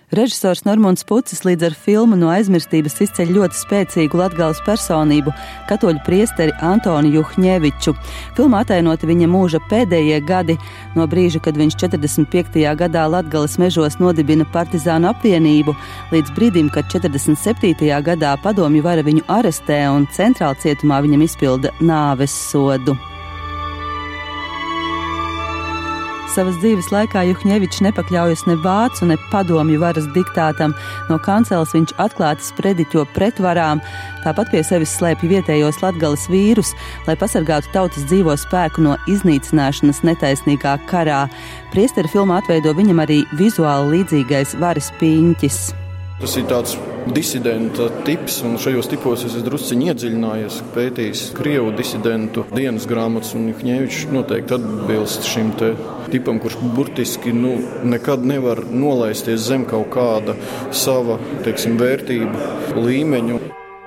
Režisors Normons Pucis līdz ar filmu no aizmirstības izceļ ļoti spēcīgu Latgales personību, katoļu priesteri Antoni Juhņeviču. Filmā atainoti viņa mūža pēdējie gadi, no brīža, kad viņš 45. gadā Latgales mežos nodibina partizānu apvienību, līdz brīdim, kad 47. gadā padomju vara viņu arestē un centrāla cietumā viņam izpilda nāves sodu. Savas dzīves laikā Juhņevičs nepakļaujas ne vācu, ne padomju varas diktātam. No kanceles viņš atklāti sprediķo pret varām, tāpat pie sevis slēpj vietējos Latgales vīrus, lai pasargātu tautas dzīvo spēku no iznīcināšanas netaisnīgā karā. Priesteri filmā atveido viņam arī vizuāli līdzīgais varas piņķis. Tas ir tāds disidenta tips, un šajos tipos es drusciņi iedziļinājies, pētījis krievu disidentu dienas grāmatas, un Juhņevičs noteikti atbilst šim te tipam, kurš burtiski nekad nevar nolaisties zem kaut kāda sava, vērtību līmeņu.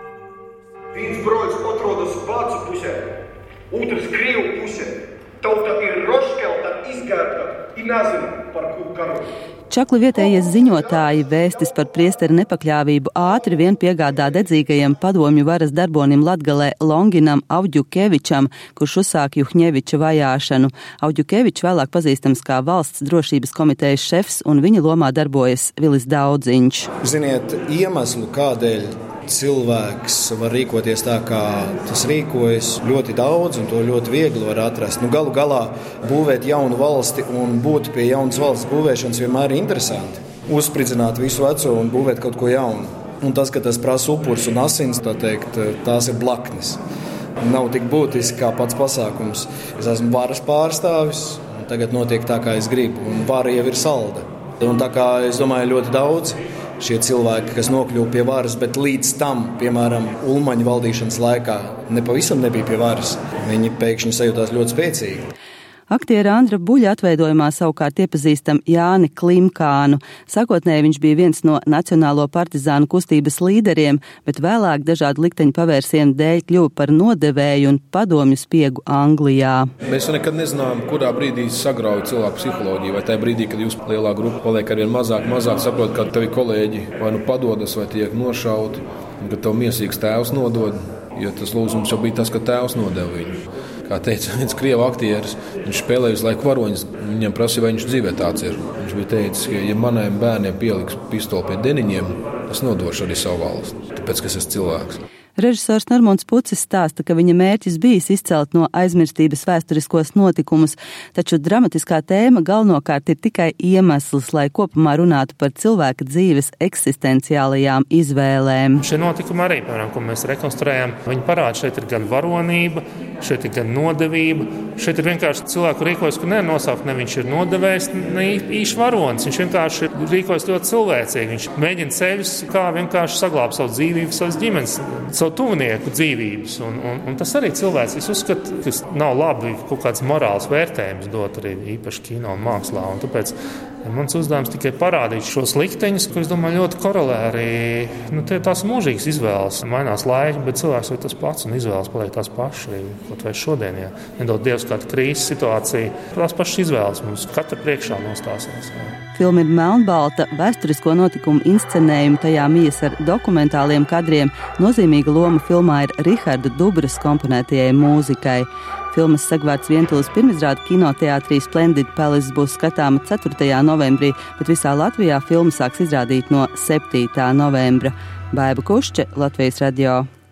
Viens broļs atrodas vācu pusē, otrs krievu pusē. Tauta ir roškelta, izgērta, i nezinu par ko karu. Čakli vietējie ziņotāji vēstis par priesteri nepakļāvību ātri vien piegādā dedzīgajam padomju varas darbonim Latgalē Longinam Auģukevičam, kurš uzsāk Juhņeviča vajāšanu. Auģukevičs vēlāk pazīstams kā valsts drošības komitejas šefs, un viņa lomā darbojas Vilis Daudziņš. Ziniet, iemeslu, kādēļ cilvēks var rīkoties tā, kā tas rīkojas, ļoti daudz, un to ļoti viegli var atrast. Galu galā būvēt jaunu valsti un būt pie jaunas valsts būvēšanas vienmēr ir interesanti. Uzspridzināt visu veco un būvēt kaut ko jaunu. Un tas, ka tas prasa upurs un asins, tās ir blaknes. Nav tik būtiski kā pats pasākums. Es esmu varas pārstāvis, un tagad notiek tā, kā es gribu, un vara jau ir salda. Un tā kā es domāju ļoti daudz, šie cilvēki, kas nokļuva pie varas, bet līdz tam, piemēram, Ulmaņa valdīšanas laikā nepavisam nebija pie varas, viņi pēkšņi sajūtās ļoti spēcīgi. Aktiera Andra Buļa atveidojumā savukārt iepazīstam Jāni Klimkānu. Sākotnēji viņš bija viens no Nacionālo partizānu kustības līderiem, bet vēlāk dažādu likteņu pavērsienu dēļ kļuva par nodevēju un padomju spiegu Anglijā. Mēs nekad nezinām, kurā brīdī sagrauj cilvēku psiholoģiju, vai tajā brīdī, kad jūs lielā grupa paliek arvien mazāk saprot, ka tavi kolēģi vai padodas, vai tiek nošauti, un ka tev miesīgs tēvs nodod, jo tas lūzums jau bija tas, ka tēvs nodeva viņu. Kā teica viens krievu aktieris, viņš spēlēja visu laiku varoņus, viņam prasīja, vai viņš dzīvē tāds ir. Viņš bija teicis, ka ja maniem bērniem pieliks pistoli pie deniņiem, es nodošu arī savu valsti, tāpēc, ka es esmu cilvēks. Režisors Normons Pucis stāsta, ka viņa mērķis bijis izcelt no aizmirstības vēsturiskos notikumus, taču dramatiskā tēma galvenokārt ir tikai iemesls, lai kopumā runātu par cilvēka dzīves eksistenciālajām izvēlēm. Šie notikumi arī, piemēram, ko mēs rekonstruējam, viņi parāda, šeit ir gan varonība, šeit ir gan nodevība, šeit ir vienkārši cilvēku rīkojas, ka nenosaukt, ne viņš ir nodevējs, ne īši varonis, viņš vienkārši rīkojas ļoti cilvēcīgi, viņš mēģina ceļus, kā vienkārši saglābt savu dzīvību, savas ģimenes, savu tuvinieku dzīvības, un tas arī cilvēks. Es uzskatu, ka nav labi kaut kāds morāls vērtējums dot arī īpaši kino un mākslā, un tāpēc mans uzdevums tikai parādīt šos likteņus, ko es domāju ļoti korelē arī, tās mūžīgas izvēles. Mainās laiki, bet cilvēks vai tas pats un izvēles paliek tās pašas arī, kaut vai šodien, ja nedod Dievs kāda krīzes situācija, tās pašas izvēles mums katra priekšā nostāsies. Filma ir melnbalta, vēsturisko notikumu inscenējumu tajā mijas ar dokumentāliem kadriem. Nozīmīga loma filmā ir Riharda Dubras komponētajai mūzikai. Filmas Sagvārds Vientulis pirmizrāde kinoteātrī Splendid Palace būs skatāma 4. novembrī, bet visā Latvijā filmu sāks izrādīt no 7. novembra. Baiba Kušče, Latvijas radio.